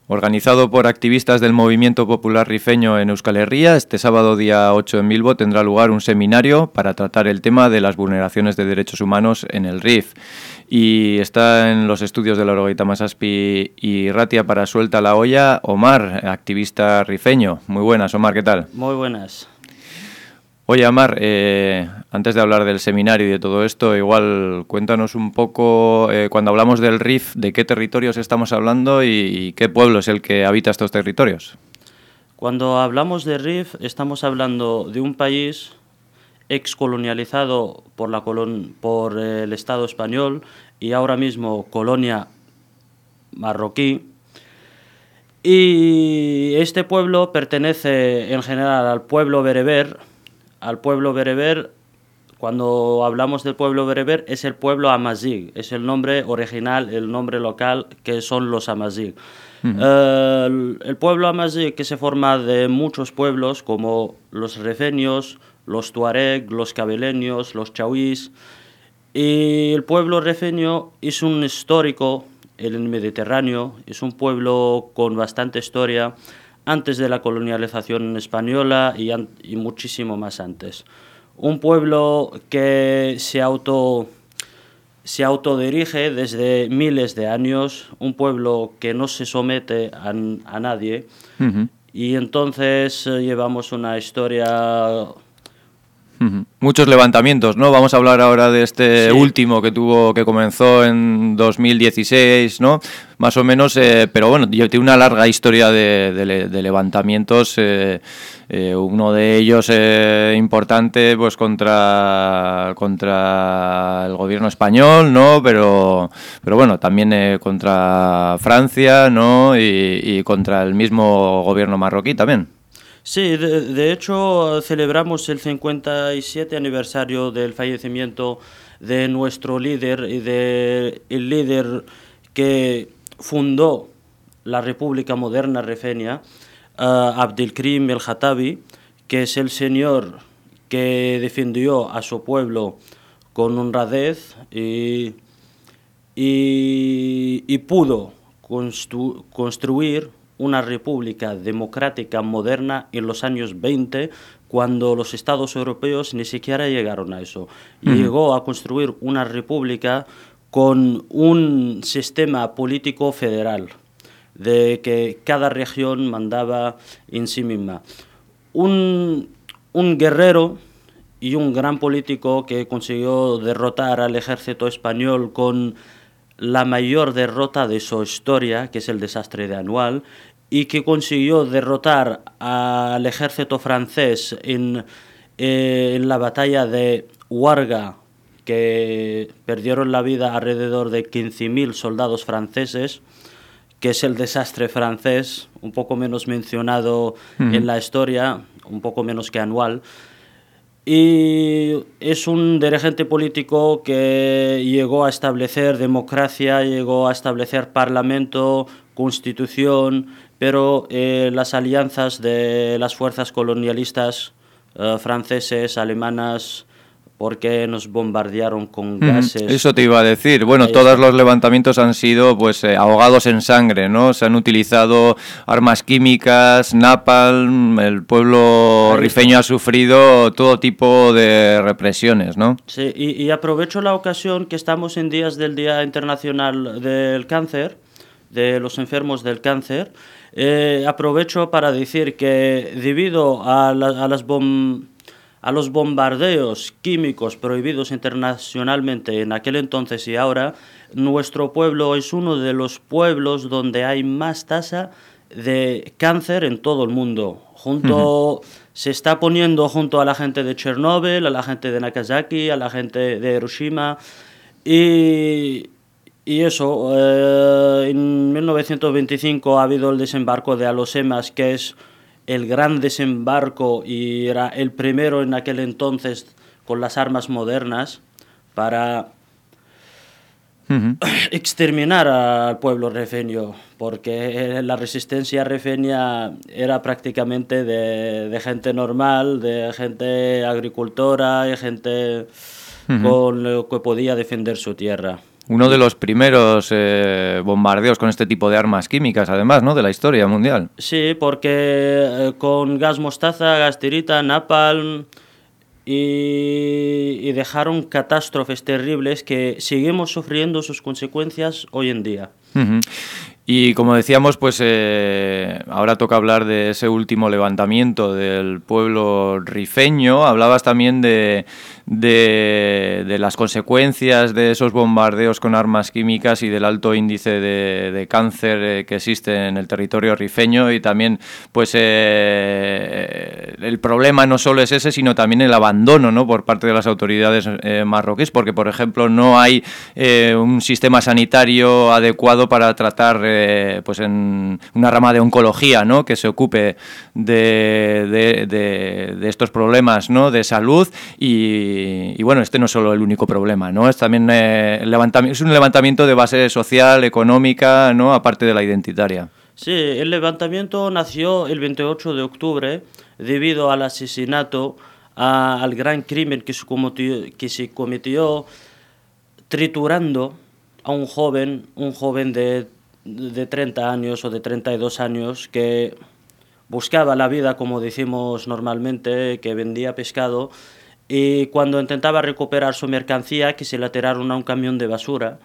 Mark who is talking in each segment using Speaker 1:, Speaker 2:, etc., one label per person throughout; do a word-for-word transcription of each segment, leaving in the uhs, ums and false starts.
Speaker 1: Organizado por activistas del Movimiento Popular Rifeño en Euskal Herria, este sábado día ocho en Bilbo tendrá lugar un seminario para tratar el tema de las vulneraciones de derechos humanos en el R I F. Y está en los estudios de la Laurogeita Hamazazpi y Ratia para Suelta la Olla, Omar, activista rifeño. Muy buenas, Omar, ¿qué tal?
Speaker 2: Muy buenas.
Speaker 1: Oye, Amar, eh, antes de hablar del seminario y de todo esto, igual cuéntanos un poco, eh, cuando hablamos del R I F, de qué territorios estamos hablando y, y qué pueblo es el que habita estos territorios.
Speaker 2: Cuando hablamos de R I F, estamos hablando de un país excolonializado por, la colon por el Estado español y ahora mismo colonia marroquí. Y este pueblo pertenece en general al pueblo bereber. Al pueblo bereber, cuando hablamos del pueblo bereber, es el pueblo amazigh, es el nombre original, el nombre local, que son los amazigh. Uh-huh. uh, el, el pueblo amazigh, que se forma de muchos pueblos, como los rifeños, los tuareg, los cabeleños, los chauís, y el pueblo rifeño es un histórico en el Mediterráneo, es un pueblo con bastante historia, antes de la colonialización española y, y muchísimo más antes. Un pueblo que se, auto, se autodirige desde miles de años, un pueblo que no se somete a, a nadie, uh-huh. Y entonces eh, llevamos una historia...
Speaker 1: Uh-huh. Muchos levantamientos, ¿no? Vamos a hablar ahora de este sí. último que tuvo, que comenzó en dos mil dieciséis, ¿no? Más o menos, eh, pero bueno, tiene una larga historia de, de, de levantamientos. Eh, eh, uno de ellos eh, importante, pues contra contra el gobierno español, ¿no? Pero pero bueno, también eh, contra Francia, ¿no? Y, y contra el mismo gobierno marroquí también.
Speaker 2: Sí, de, de hecho celebramos el cincuenta y siete aniversario del fallecimiento de nuestro líder y de el líder que fundó la República Moderna Rifeña, uh, Abdelkrim El Khattabi, que es el señor que defendió a su pueblo con honradez y, y, y pudo constru, construir una república democrática moderna en los años veinte, cuando los estados europeos ni siquiera llegaron a eso. Uh-huh. Llegó a construir una república con un sistema político federal, de que cada región mandaba en sí misma. Un, un guerrero y un gran político que consiguió derrotar al ejército español con la mayor derrota de su historia, que es el desastre de Anual, y que consiguió derrotar al ejército francés en, eh, en la batalla de Ouargla, que perdieron la vida alrededor de quince mil soldados franceses, que es el desastre francés, un poco menos mencionado uh-huh. en la historia, un poco menos que Anual. Y es un dirigente político que llegó a establecer democracia, llegó a establecer parlamento, constitución, pero eh, las alianzas de las fuerzas colonialistas eh, franceses, alemanas, porque nos bombardearon con gases.
Speaker 1: Eso te iba a decir. Bueno, todos los levantamientos han sido pues eh, ahogados en sangre, ¿no? Se han utilizado armas químicas, napalm, el pueblo rifeño ha sufrido todo tipo de represiones, ¿no?
Speaker 2: Sí, y, y aprovecho la ocasión que estamos en días del Día Internacional del Cáncer, de los enfermos del cáncer. Eh, aprovecho para decir que debido a, la, a las bom a los bombardeos químicos prohibidos internacionalmente en aquel entonces y ahora, nuestro pueblo es uno de los pueblos donde hay más tasa de cáncer en todo el mundo. Junto, uh-huh. Se está poniendo junto a la gente de Chernóbil, a la gente de Nagasaki, a la gente de Hiroshima. Y, y eso, eh, en mil novecientos veinticinco ha habido el desembarco de Alhucemas, que es el gran desembarco y era el primero en aquel entonces con las armas modernas para uh-huh. exterminar al pueblo rifeño, porque la resistencia rifeña era prácticamente de, de gente normal, de gente agricultora y gente uh-huh. con lo que podía defender su tierra.
Speaker 1: Uno de los primeros eh, bombardeos con este tipo de armas químicas, además, ¿no?, de la historia mundial.
Speaker 2: Sí, porque eh, con gas mostaza, gas tirita, napalm, y, y dejaron catástrofes terribles que seguimos sufriendo sus consecuencias hoy en día.
Speaker 1: Uh-huh. Y como decíamos, pues eh, ahora toca hablar de ese último levantamiento del pueblo rifeño. Hablabas también de, de, de las consecuencias de esos bombardeos con armas químicas y del alto índice de, de cáncer eh, que existe en el territorio rifeño, y también pues eh, el problema no solo es ese, sino también el abandono, ¿no?, por parte de las autoridades eh, marroquíes, porque por ejemplo no hay eh, un sistema sanitario adecuado para tratar eh, pues en una rama de oncología, ¿no?, que se ocupe de, de, de, de estos problemas, ¿no?, de salud. Y, y bueno, este no es solo el único problema, ¿no?, es también eh, el levantamiento, es un levantamiento de base social, económica, ¿no?, aparte de la identitaria.
Speaker 2: Sí, el levantamiento nació el veintiocho de octubre debido al asesinato, a, al gran crimen que se cometió, que se cometió triturando a un joven, un joven de de treinta años o de treinta y dos años que buscaba la vida, como decimos normalmente, que vendía pescado, y cuando intentaba recuperar su mercancía, que se la tiraron a un camión de basura,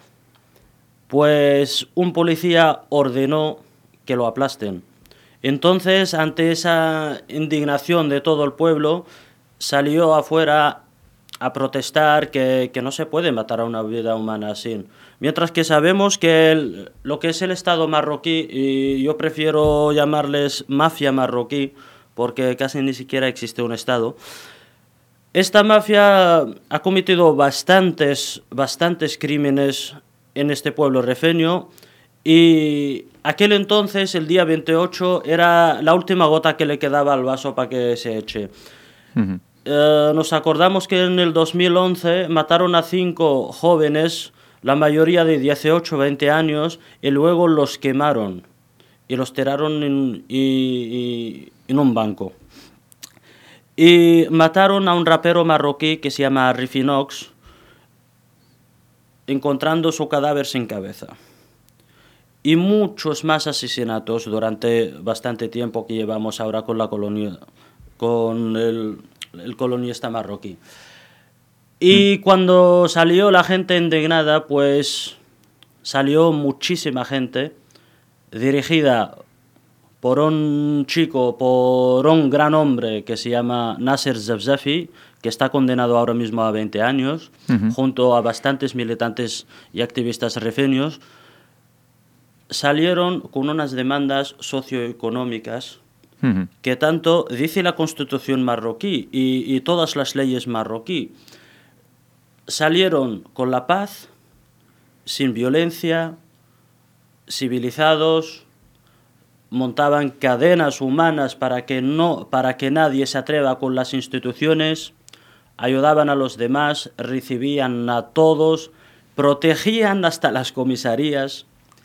Speaker 2: pues un policía ordenó que lo aplasten. Entonces, ante esa indignación de todo el pueblo, salió afuera a protestar que, que no se puede matar a una vida humana así. Mientras que sabemos que el, lo que es el Estado marroquí, y yo prefiero llamarles mafia marroquí, porque casi ni siquiera existe un Estado, esta mafia ha cometido bastantes, bastantes crímenes en este pueblo rifeño, y aquel entonces, el día veintiocho, era la última gota que le quedaba al vaso para que se eche. Uh-huh. Uh, nos acordamos que en el dos mil once mataron a cinco jóvenes, la mayoría de dieciocho a veinte años, y luego los quemaron y los tiraron en, y, y, en un banco. Y mataron a un rapero marroquí que se llama Rifinox, encontrando su cadáver sin cabeza. Y muchos más asesinatos durante bastante tiempo que llevamos ahora con la colonia, con el... el colonista marroquí. Y mm. cuando salió la gente indignada, pues salió muchísima gente dirigida por un chico, por un gran hombre que se llama Nasser Zafzafi, que está condenado ahora mismo a veinte años, uh-huh. junto a bastantes militantes y activistas rifeños. Salieron con unas demandas socioeconómicas Uh-huh. que tanto dice la Constitución marroquí y, y todas las leyes marroquí. Salieron con la paz, sin violencia, civilizados, montaban cadenas humanas para que, no, para que nadie se atreva con las instituciones, ayudaban a los demás, recibían a todos, protegían hasta las comisarías.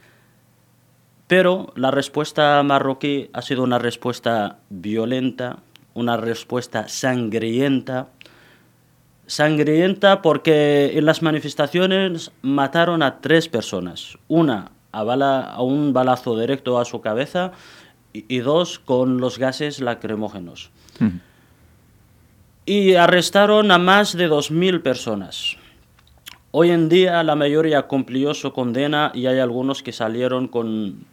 Speaker 2: Pero la respuesta marroquí ha sido una respuesta violenta, una respuesta sangrienta. Sangrienta porque en las manifestaciones mataron a tres personas. Una a, bala, a un balazo directo a su cabeza y, y dos con los gases lacrimógenos. Uh-huh. Y arrestaron a más de dos mil personas. Hoy en día la mayoría cumplió su condena y hay algunos que salieron con...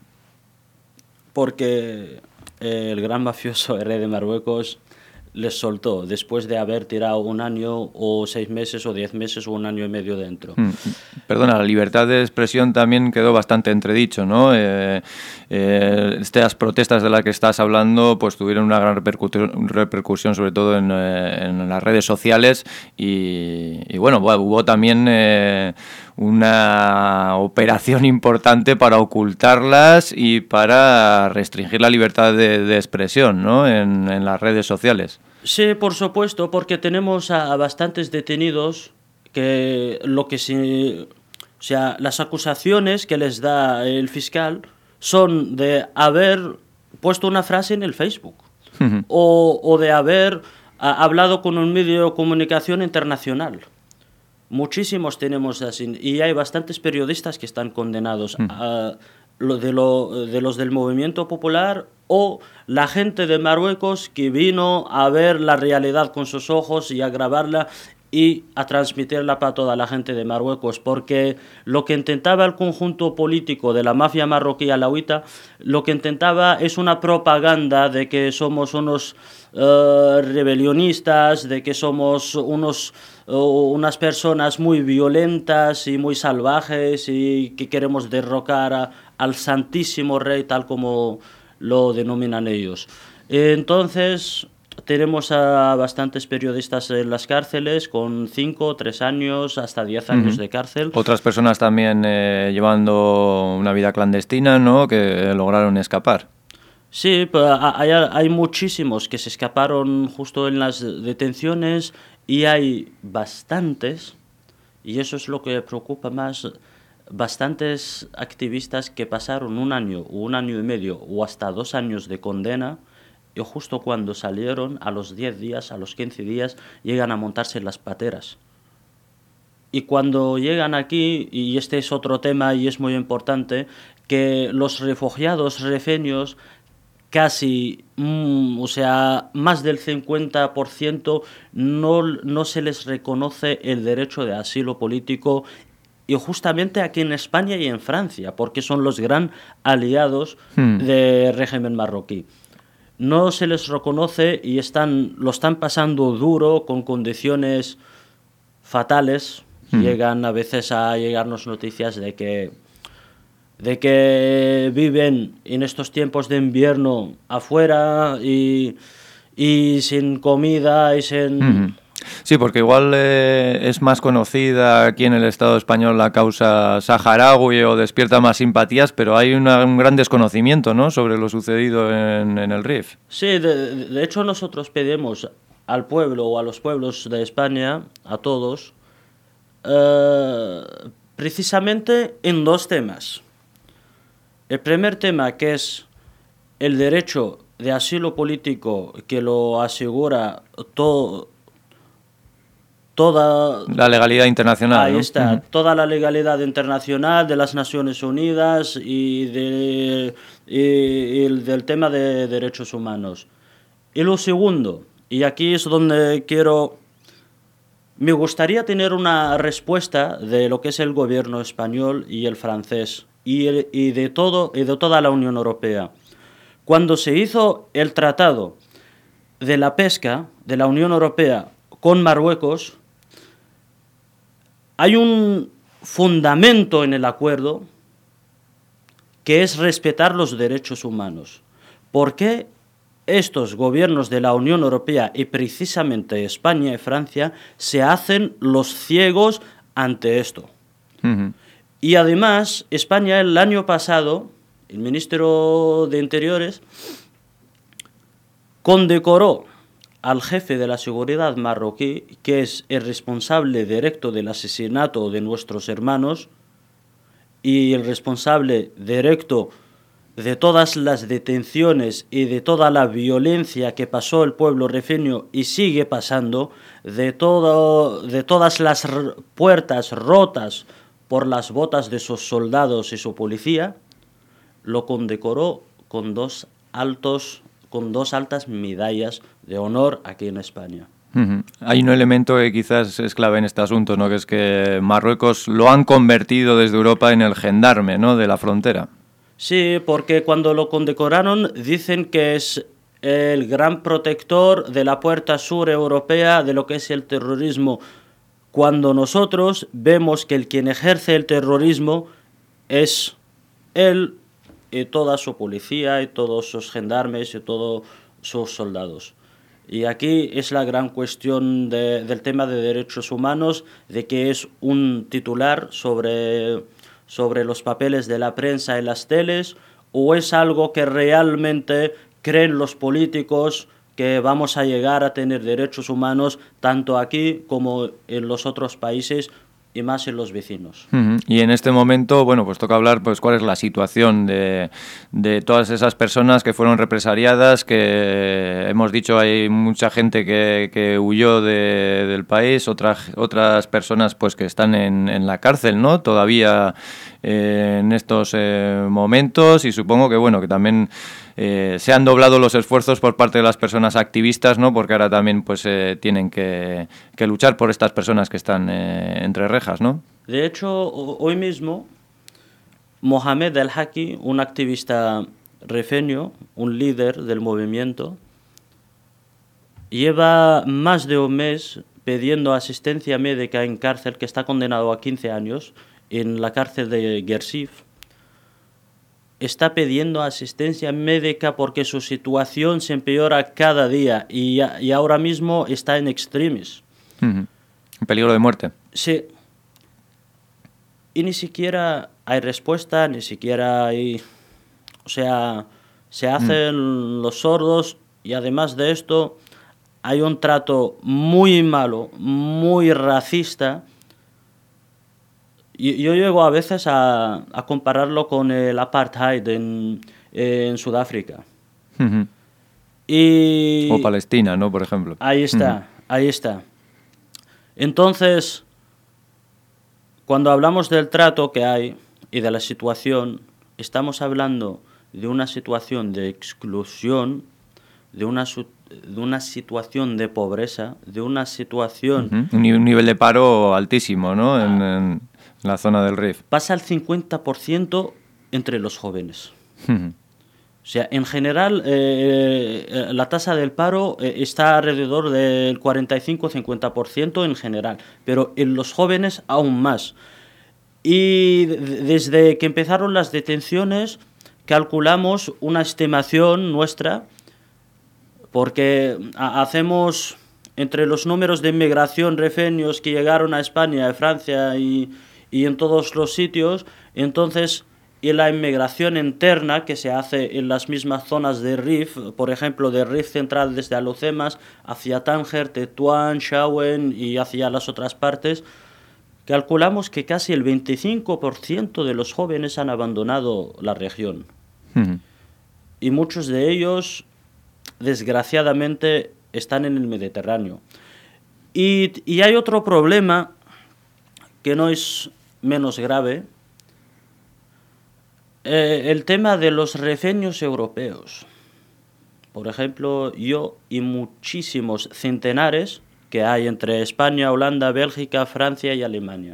Speaker 2: porque eh, el gran mafioso el rey de Marruecos les soltó después de haber tirado un año o seis meses o diez meses o un año y medio dentro.
Speaker 1: Mm, perdona, la libertad de expresión también quedó bastante entredicho, ¿no? Eh, eh, estas protestas de las que estás hablando pues tuvieron una gran repercusión, repercusión sobre todo en, eh, en las redes sociales y, y bueno, hubo también eh, una operación importante para ocultarlas y para restringir la libertad de, de expresión, ¿no? en, en las redes sociales.
Speaker 2: Sí, por supuesto, porque tenemos a, a bastantes detenidos que lo que se, o sea, las acusaciones que les da el fiscal son de haber puesto una frase en el Facebook uh-huh. o, o de haber a, hablado con un medio de comunicación internacional. Muchísimos tenemos así, y hay bastantes periodistas que están condenados,
Speaker 1: Mm.
Speaker 2: a, lo de, lo, de los del movimiento popular o la gente de Marruecos que vino a ver la realidad con sus ojos y a grabarla y a transmitirla para toda la gente de Marruecos, porque lo que intentaba el conjunto político de la mafia marroquí alauita, lo que intentaba es una propaganda de que somos unos uh, rebelionistas, de que somos unos, uh, unas personas muy violentas y muy salvajes y que queremos derrocar a, al Santísimo Rey, tal como lo denominan ellos. Entonces tenemos a bastantes periodistas en las cárceles con cinco, tres años, hasta diez años
Speaker 1: Uh-huh.
Speaker 2: de cárcel.
Speaker 1: Otras personas también eh, llevando una vida clandestina, ¿no?, que lograron escapar.
Speaker 2: Sí, pues hay, hay muchísimos que se escaparon justo en las detenciones y hay bastantes, y eso es lo que preocupa más, bastantes activistas que pasaron un año, o un año y medio, o hasta dos años de condena, y justo cuando salieron, a los diez días, a los quince días, llegan a montarse en las pateras. Y cuando llegan aquí, y este es otro tema y es muy importante, que los refugiados rifeños casi, mm, o sea, más del cincuenta por ciento no, no se les reconoce el derecho de asilo político, y justamente aquí en España y en Francia, porque son los gran aliados hmm. del régimen marroquí. No se les reconoce y están, lo están pasando duro, con condiciones fatales. Hmm. Llegan a veces a llegarnos noticias de que de que viven en estos tiempos de invierno afuera y, y sin comida y sin...
Speaker 1: Uh-huh. Sí, porque igual eh, es más conocida aquí en el Estado español la causa saharaui o despierta más simpatías, pero hay una, un gran desconocimiento, ¿no?, sobre lo sucedido en, en el Rif.
Speaker 2: Sí, de, de hecho nosotros pedimos al pueblo o a los pueblos de España, a todos, eh, precisamente en dos temas. El primer tema, que es el derecho de asilo político, que lo asegura todo, toda...
Speaker 1: La legalidad internacional.
Speaker 2: Ahí
Speaker 1: ¿no?
Speaker 2: está,
Speaker 1: Uh-huh.
Speaker 2: toda la legalidad internacional de las Naciones Unidas y, de, y, y el del tema de derechos humanos. Y lo segundo, y aquí es donde quiero... Me gustaría tener una respuesta de lo que es el gobierno español y el francés. Y, el, y, de todo, y de toda la Unión Europea. Cuando se hizo el tratado de la pesca de la Unión Europea con Marruecos, hay un fundamento en el acuerdo que es respetar los derechos humanos. ¿Por qué estos gobiernos de la Unión Europea, y precisamente España y Francia, se hacen los ciegos ante esto? Uh-huh. Y además, España el año pasado, el ministro de Interiores condecoró al jefe de la seguridad marroquí, que es el responsable directo del asesinato de nuestros hermanos y el responsable directo de todas las detenciones y de toda la violencia que pasó el pueblo rifeño y sigue pasando, de, todo, de todas las r- puertas rotas por las botas de sus soldados y su policía, lo condecoró con dos altos, con dos altas medallas de honor aquí en España.
Speaker 1: Uh-huh. Hay un elemento que quizás es clave en este asunto, ¿no?, que es que Marruecos lo han convertido desde Europa en el gendarme, ¿no?, de la frontera.
Speaker 2: Sí, porque cuando lo condecoraron dicen que es el gran protector de la puerta sur europea de lo que es el terrorismo, cuando nosotros vemos que el quien ejerce el terrorismo es él y toda su policía y todos sus gendarmes y todos sus soldados. Y aquí es la gran cuestión de, del tema de derechos humanos, de que es un titular sobre, sobre los papeles de la prensa y las teles, o es algo que realmente creen los políticos que vamos a llegar a tener derechos humanos tanto aquí como en los otros países, y más en los vecinos.
Speaker 1: Uh-huh. Y en este momento, bueno, pues toca hablar, pues, cuál es la situación de, de todas esas personas que fueron represaliadas, que hemos dicho hay mucha gente que, que huyó de, del país, otras otras personas, pues, que están en, en la cárcel, ¿no? Todavía eh, en estos eh, momentos, y supongo que, bueno, que también eh, se han doblado los esfuerzos por parte de las personas activistas, ¿no? Porque ahora también, pues, eh, tienen que, que luchar por estas personas que están eh, entre rejas, ¿no?
Speaker 2: De hecho, hoy mismo, Mohamed El-Haki, un activista rifeño, un líder del movimiento, lleva más de un mes pidiendo asistencia médica en cárcel, que está condenado a quince años, en la cárcel de Gersif. Está pidiendo asistencia médica porque su situación se empeora cada día y, y ahora mismo está en extremis.
Speaker 1: Uh-huh. En peligro de muerte.
Speaker 2: Sí. Y ni siquiera hay respuesta, ni siquiera hay... O sea, se hacen mm. los sordos, y además de esto hay un trato muy malo, muy racista. Y yo llego a veces a, a compararlo con el apartheid en, en Sudáfrica.
Speaker 1: Uh-huh.
Speaker 2: Y
Speaker 1: o Palestina, ¿no? Por ejemplo.
Speaker 2: Ahí está, uh-huh. ahí está. Entonces, cuando hablamos del trato que hay y de la situación, estamos hablando de una situación de exclusión, de una, de una situación de pobreza, de una situación...
Speaker 1: Uh-huh. Un nivel de paro altísimo, ¿no? Ah. En, en la zona del Rif.
Speaker 2: Pasa al cincuenta por ciento entre los jóvenes.
Speaker 1: Uh-huh.
Speaker 2: O sea, en general, eh, la tasa del paro eh, está alrededor del cuarenta y cinco a cincuenta por ciento en general, pero en los jóvenes aún más. Y desde que empezaron las detenciones, calculamos una estimación nuestra, porque hacemos entre los números de inmigración rifeños que llegaron a España, a Francia y, y en todos los sitios, entonces... y la inmigración interna que se hace en las mismas zonas de Rif, por ejemplo, de Rif central desde Alhucemas hacia Tánger, Tetuán, Chauen y hacia las otras partes, calculamos que casi el veinticinco por ciento de los jóvenes han abandonado la región. Uh-huh. Y muchos de ellos, desgraciadamente, están en el Mediterráneo. Y, y hay otro problema que no es menos grave, Eh, el tema de los rifeños europeos. Por ejemplo, yo y muchísimos centenares que hay entre España, Holanda, Bélgica, Francia y Alemania.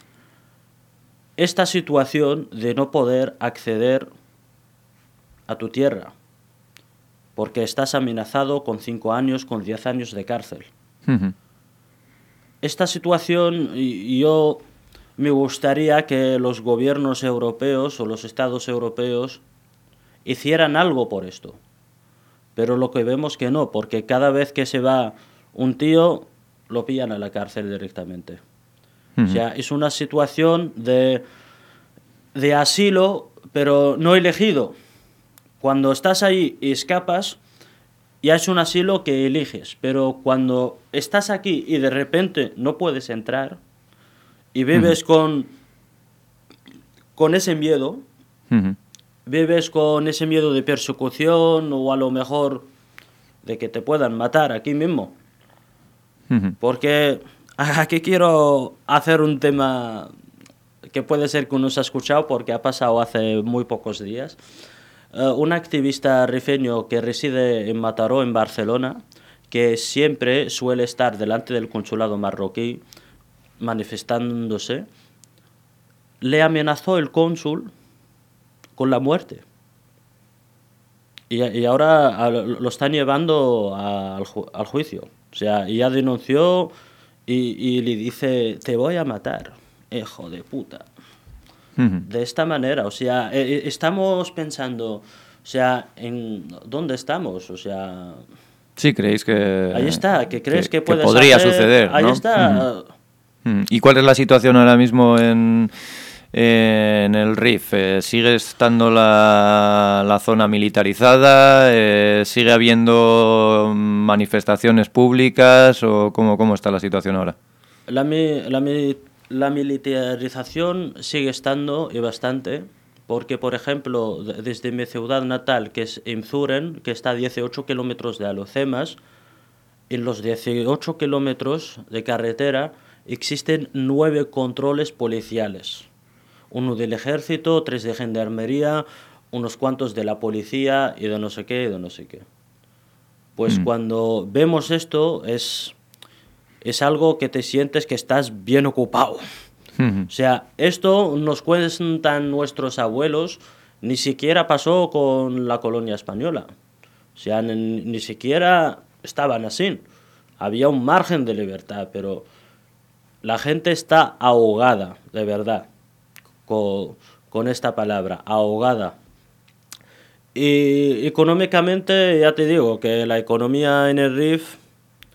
Speaker 2: Esta situación de no poder acceder a tu tierra porque estás amenazado con cinco años, con diez años de cárcel. Uh-huh. Esta situación, yo... me gustaría que los gobiernos europeos o los estados europeos hicieran algo por esto. Pero lo que vemos que no, porque cada vez que se va un tío, lo pillan a la cárcel directamente. Uh-huh. O sea, es una situación de, de asilo, pero no elegido. Cuando estás ahí y escapas, ya es un asilo que eliges. Pero cuando estás aquí y de repente no puedes entrar... y vives uh-huh. con, con ese miedo, uh-huh. vives con ese miedo de persecución o a lo mejor de que te puedan matar aquí mismo. Uh-huh. Porque aquí quiero hacer un tema que puede ser que uno se ha escuchado porque ha pasado hace muy pocos días. Uh, un activista rifeño que reside en Mataró, en Barcelona, que siempre suele estar delante del consulado marroquí, manifestándose, le amenazó el cónsul con la muerte. Y, y ahora a, lo están llevando a, al, ju, al juicio. O sea, ya denunció y, y le dice, te voy a matar, hijo de puta. Uh-huh. De esta manera, o sea, eh, estamos pensando, o sea, en ¿dónde estamos? O sea...
Speaker 1: Sí, creéis que...
Speaker 2: Ahí está, que crees que,
Speaker 1: que,
Speaker 2: que
Speaker 1: que podría
Speaker 2: hacer,
Speaker 1: suceder, ¿no?
Speaker 2: Ahí está...
Speaker 1: Uh-huh. ¿Y cuál es la situación ahora mismo en, en el Rif? Eh, ¿Sigue estando la, la zona militarizada? Eh, ¿Sigue habiendo manifestaciones públicas? ¿O cómo, cómo está la situación ahora?
Speaker 2: La, la, La militarización sigue estando y bastante, porque por ejemplo, desde mi ciudad natal, que es Imzuren, que está a dieciocho kilómetros de Alhucemas, en los dieciocho kilómetros de carretera existen nueve controles policiales. Uno del ejército, tres de gendarmería, unos cuantos de la policía y de no sé qué y de no sé qué. Pues mm. cuando vemos esto es, es algo que te sientes que estás bien ocupado. Mm-hmm. O sea, esto nos cuentan nuestros abuelos, ni siquiera pasó con la colonia española. O sea, ni, ni siquiera estaban así. Había un margen de libertad, pero la gente está ahogada, de verdad, con, con esta palabra, ahogada. Y económicamente, ya te digo, que la economía en el R I F,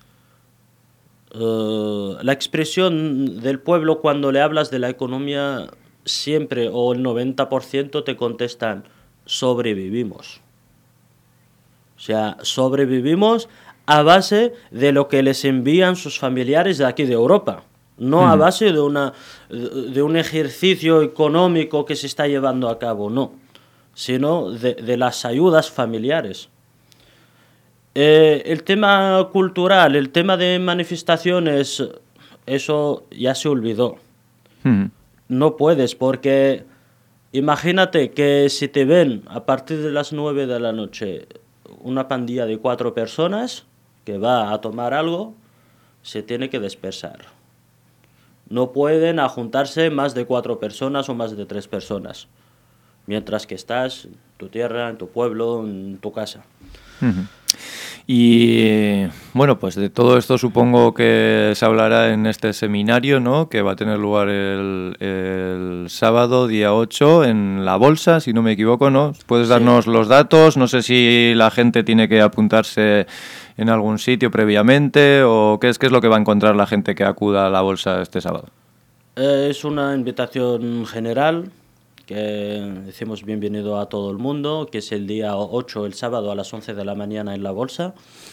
Speaker 2: uh, la expresión del pueblo cuando le hablas de la economía, siempre o el noventa por ciento te contestan, sobrevivimos. O sea, sobrevivimos a base de lo que les envían sus familiares de aquí de Europa, no a base de, una, de un ejercicio económico que se está llevando a cabo, no, sino de, de las ayudas familiares. Eh, el tema cultural, el tema de manifestaciones, eso ya se olvidó. Mm. No puedes, porque imagínate que si te ven a partir de las nueve de la noche una pandilla de cuatro personas que va a tomar algo, se tiene que dispersar. No pueden juntarse más de cuatro personas o más de tres personas, mientras que estás en tu tierra, en tu pueblo, en tu casa.
Speaker 1: Uh-huh. Y bueno, pues de todo esto supongo que se hablará en este seminario, ¿no?, que va a tener lugar el, el sábado, día ocho, en La Bolsa, si no me equivoco, ¿no? ¿Puedes darnos sí. los datos? No sé si la gente tiene que apuntarse en algún sitio previamente o qué es, qué es lo que va a encontrar la gente que acuda a La Bolsa este sábado.
Speaker 2: Eh, es una invitación general, que decimos bienvenido a todo el mundo, que es el día ocho, el sábado a las once de la mañana en La Bolsa.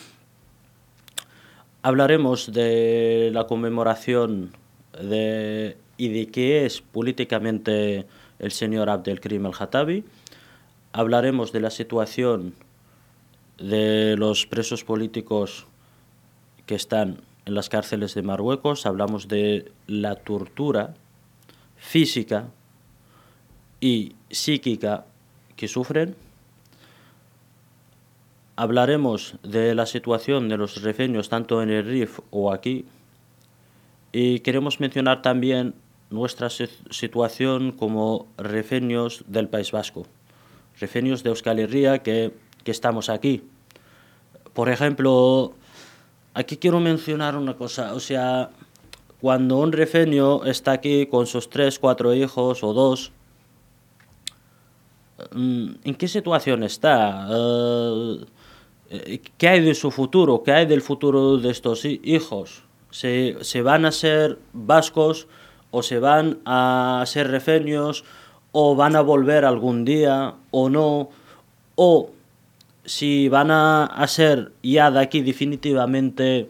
Speaker 2: Hablaremos de la conmemoración de, y de qué es políticamente el señor Abdelkrim el-Khattabi. Hablaremos de la situación de los presos políticos que están en las cárceles de Marruecos. Hablamos de la tortura física y psíquica que sufren. Hablaremos de la situación de los rifeños tanto en el R I F o aquí, y queremos mencionar también nuestra situación como rifeños del País Vasco, rifeños de Euskal Herria que, que estamos aquí. Por ejemplo, aquí quiero mencionar una cosa, o sea, cuando un rifeño está aquí con sus tres, cuatro hijos o dos, ¿en qué situación está? ¿Qué hay de su futuro? ¿Qué hay del futuro de estos hijos? ¿Se, se van a ser vascos o se van a ser rifeños o van a volver algún día o no? O si van a, a ser ya de aquí definitivamente,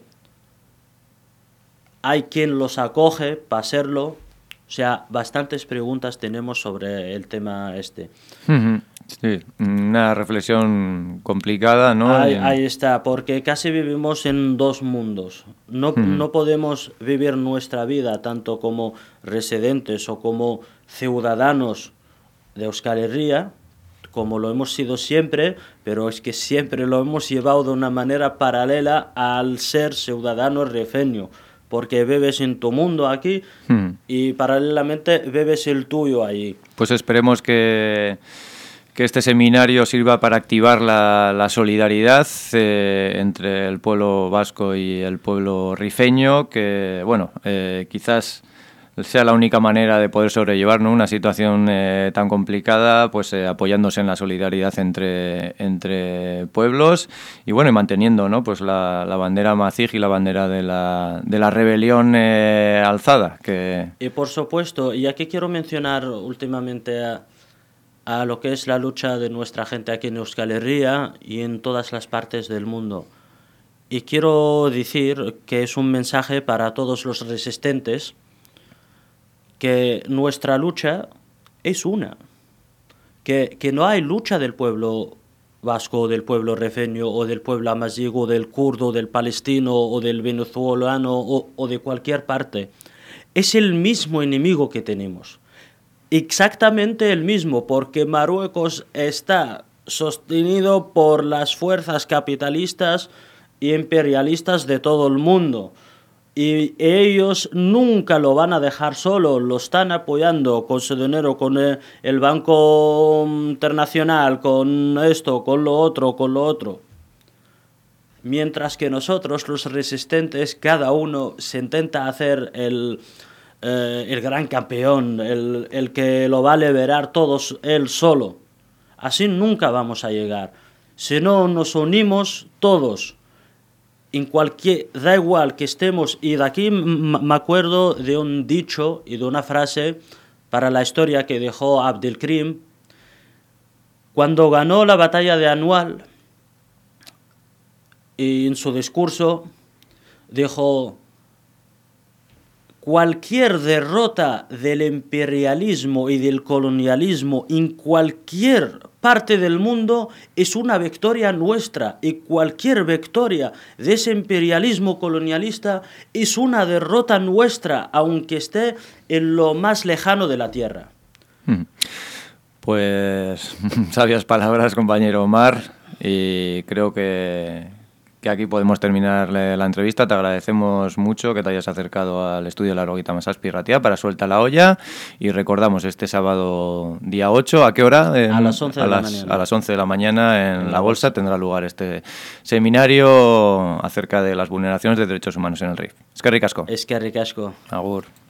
Speaker 2: hay quien los acoge para serlo. O sea, bastantes preguntas tenemos sobre el tema este.
Speaker 1: Uh-huh. Sí, una reflexión complicada, ¿no?
Speaker 2: Ahí, ahí está, porque casi vivimos en dos mundos. No, uh-huh. no podemos vivir nuestra vida tanto como residentes o como ciudadanos de Euskal Herria, como lo hemos sido siempre, pero es que siempre lo hemos llevado de una manera paralela al ser ciudadano rifeño. Porque bebes en tu mundo aquí hmm. y paralelamente bebes el tuyo allí.
Speaker 1: Pues esperemos que, que este seminario sirva para activar la, la solidaridad eh, entre el pueblo vasco y el pueblo rifeño, que bueno, eh, quizás sea la única manera de poder sobrellevar, ¿no?, una situación eh, tan complicada, pues eh, apoyándose en la solidaridad entre, entre pueblos y bueno, y manteniendo, ¿no?, pues la, la bandera Mazij y la bandera de la, de la rebelión eh, alzada. Que...
Speaker 2: Y por supuesto, y aquí quiero mencionar últimamente a, a lo que es la lucha de nuestra gente aquí en Euskal Herria y en todas las partes del mundo. Y quiero decir que es un mensaje para todos los resistentes que nuestra lucha es una, que, que no hay lucha del pueblo vasco, del pueblo rifeño, o del pueblo amazigo, del kurdo, del palestino, o del venezolano, o, o de cualquier parte. Es el mismo enemigo que tenemos. Exactamente el mismo, porque Marruecos está sostenido por las fuerzas capitalistas y imperialistas de todo el mundo. Y ellos nunca lo van a dejar solo, lo están apoyando con su dinero, con el Banco Internacional, con esto, con lo otro, con lo otro. Mientras que nosotros, los resistentes, cada uno se intenta hacer el, eh, el gran campeón, el, el que lo va a liberar todos él solo. Así nunca vamos a llegar. Si no nos unimos todos, en cualquier, da igual que estemos, y de aquí me acuerdo de un dicho y de una frase para la historia que dejó Abdelkrim cuando ganó la batalla de Anual, y en su discurso dijo: cualquier derrota del imperialismo y del colonialismo en cualquier parte del mundo es una victoria nuestra, y cualquier victoria de ese imperialismo colonialista es una derrota nuestra, aunque esté en lo más lejano de la tierra.
Speaker 1: Pues sabias palabras, compañero Omar, y creo que... que aquí podemos terminar la entrevista. Te agradecemos mucho que te hayas acercado al estudio de la Roguita Masaspi Ratia para Suelta la Olla, y recordamos este sábado día ocho, ¿a qué hora? En,
Speaker 2: a las once de
Speaker 1: a
Speaker 2: la
Speaker 1: las,
Speaker 2: mañana.
Speaker 1: A las once de la mañana en, en La Bolsa tendrá lugar este seminario acerca de las vulneraciones de derechos humanos en el R I F. Eskerrik asko.
Speaker 2: Eskerrik asko.
Speaker 1: Agur.